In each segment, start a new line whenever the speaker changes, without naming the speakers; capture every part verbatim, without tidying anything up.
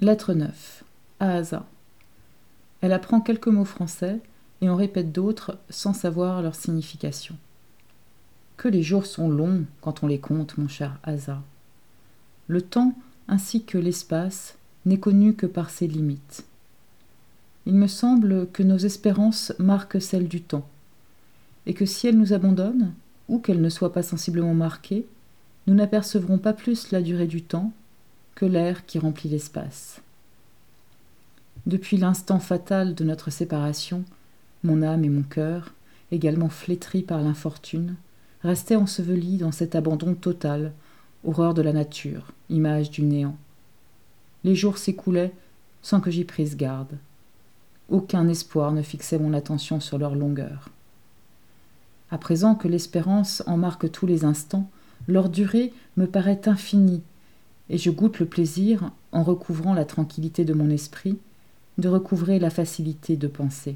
Lettre neuf. À Asa. Elle apprend quelques mots français et en répète d'autres sans savoir leur signification. Que les jours sont longs quand on les compte, mon cher Asa. Le temps, ainsi que l'espace, n'est connu que par ses limites. Il me semble que nos espérances marquent celles du temps, et que si elles nous abandonnent, ou qu'elles ne soient pas sensiblement marquées, nous n'apercevrons pas plus la durée du temps que l'air qui remplit l'espace. Depuis l'instant fatal de notre séparation, mon âme et mon cœur, également flétris par l'infortune, restaient ensevelis dans cet abandon total, horreur de la nature, image du néant. Les jours s'écoulaient sans que j'y prisse garde. Aucun espoir ne fixait mon attention sur leur longueur. À présent que l'espérance en marque tous les instants, leur durée me paraît infinie, et je goûte le plaisir, en recouvrant la tranquillité de mon esprit, de recouvrer la facilité de penser.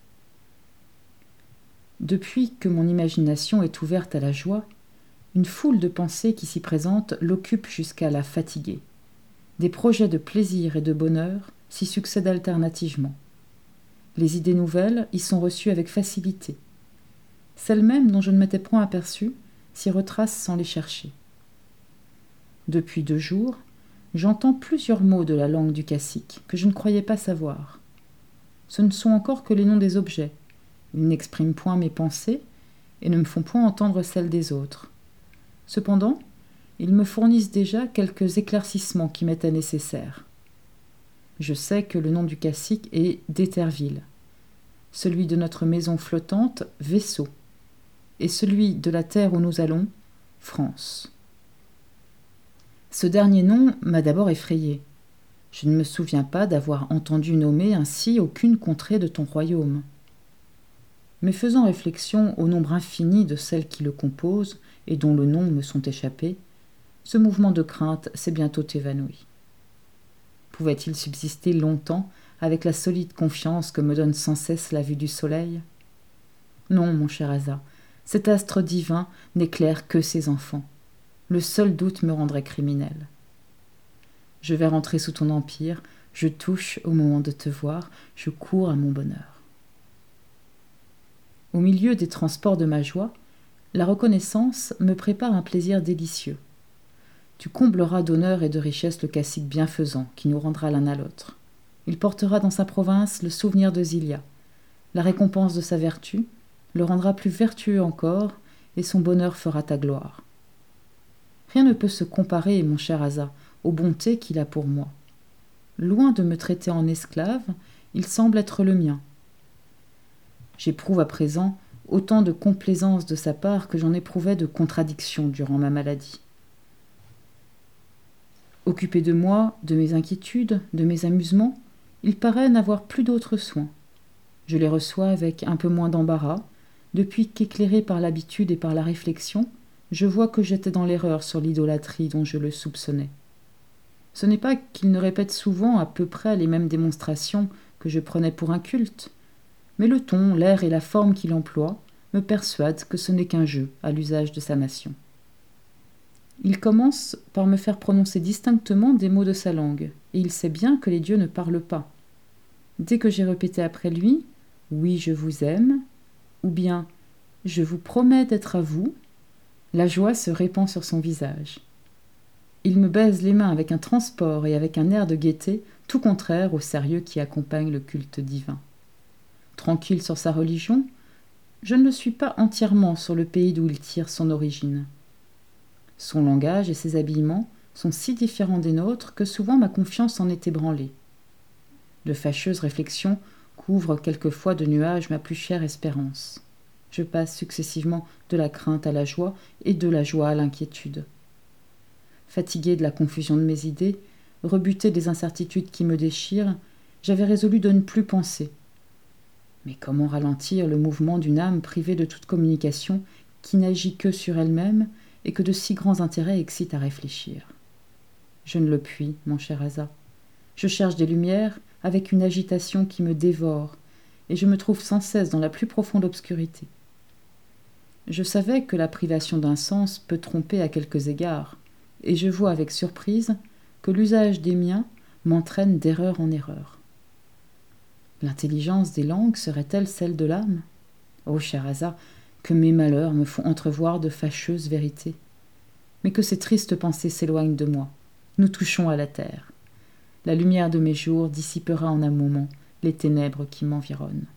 Depuis que mon imagination est ouverte à la joie, une foule de pensées qui s'y présentent l'occupe jusqu'à la fatiguer. Des projets de plaisir et de bonheur s'y succèdent alternativement. Les idées nouvelles y sont reçues avec facilité. Celles mêmes dont je ne m'étais point aperçue s'y retracent sans les chercher. Depuis deux jours, j'entends plusieurs mots de la langue du cacique que je ne croyais pas savoir. Ce ne sont encore que les noms des objets. Ils n'expriment point mes pensées et ne me font point entendre celles des autres. Cependant, ils me fournissent déjà quelques éclaircissements qui m'étaient nécessaires. Je sais que le nom du cacique est d'Éterville, celui de notre maison flottante, Vaisseau, et celui de la terre où nous allons, France. Ce dernier nom m'a d'abord effrayé. Je ne me souviens pas d'avoir entendu nommer ainsi aucune contrée de ton royaume. Mais faisant réflexion au nombre infini de celles qui le composent et dont le nom me sont échappés, ce mouvement de crainte s'est bientôt évanoui. Pouvait-il subsister longtemps avec la solide confiance que me donne sans cesse la vue du soleil? Non, mon cher Asa, cet astre divin n'éclaire que ses enfants. Le seul doute me rendrait criminel. Je vais rentrer sous ton empire, je touche au moment de te voir, je cours à mon bonheur. Au milieu des transports de ma joie, la reconnaissance me prépare un plaisir délicieux. Tu combleras d'honneur et de richesse le cacique bienfaisant qui nous rendra l'un à l'autre. Il portera dans sa province le souvenir de Zilia. La récompense de sa vertu le rendra plus vertueux encore, et son bonheur fera ta gloire. Rien ne peut se comparer, mon cher Asa, aux bontés qu'il a pour moi. Loin de me traiter en esclave, il semble être le mien. J'éprouve à présent autant de complaisance de sa part que j'en éprouvais de contradiction durant ma maladie. Occupé de moi, de mes inquiétudes, de mes amusements, il paraît n'avoir plus d'autres soins. Je les reçois avec un peu moins d'embarras, depuis qu'éclairé par l'habitude et par la réflexion, je vois que j'étais dans l'erreur sur l'idolâtrie dont je le soupçonnais. Ce n'est pas qu'il ne répète souvent à peu près les mêmes démonstrations que je prenais pour un culte, mais le ton, l'air et la forme qu'il emploie me persuadent que ce n'est qu'un jeu à l'usage de sa nation. Il commence par me faire prononcer distinctement des mots de sa langue, et il sait bien que les dieux ne parlent pas. Dès que j'ai répété après lui « Oui, je vous aime » ou bien « Je vous promets d'être à vous », la joie se répand sur son visage. Il me baise les mains avec un transport et avec un air de gaieté tout contraire au sérieux qui accompagne le culte divin. Tranquille sur sa religion, je ne le suis pas entièrement sur le pays d'où il tire son origine. Son langage et ses habillements sont si différents des nôtres que souvent ma confiance en est ébranlée. De fâcheuses réflexions couvrent quelquefois de nuages ma plus chère espérance. Je passe successivement de la crainte à la joie et de la joie à l'inquiétude. Fatigué de la confusion de mes idées, rebuté des incertitudes qui me déchirent, j'avais résolu de ne plus penser. Mais comment ralentir le mouvement d'une âme privée de toute communication, qui n'agit que sur elle-même et que de si grands intérêts excitent à réfléchir? Je ne le puis, mon cher Asa. Je cherche des lumières avec une agitation qui me dévore, et je me trouve sans cesse dans la plus profonde obscurité. Je savais que la privation d'un sens peut tromper à quelques égards, et je vois avec surprise que l'usage des miens m'entraîne d'erreur en erreur. L'intelligence des langues serait-elle celle de l'âme? Ô Scheherazade, que mes malheurs me font entrevoir de fâcheuses vérités. Mais que ces tristes pensées s'éloignent de moi. Nous touchons à la terre. La lumière de mes jours dissipera en un moment les ténèbres qui m'environnent.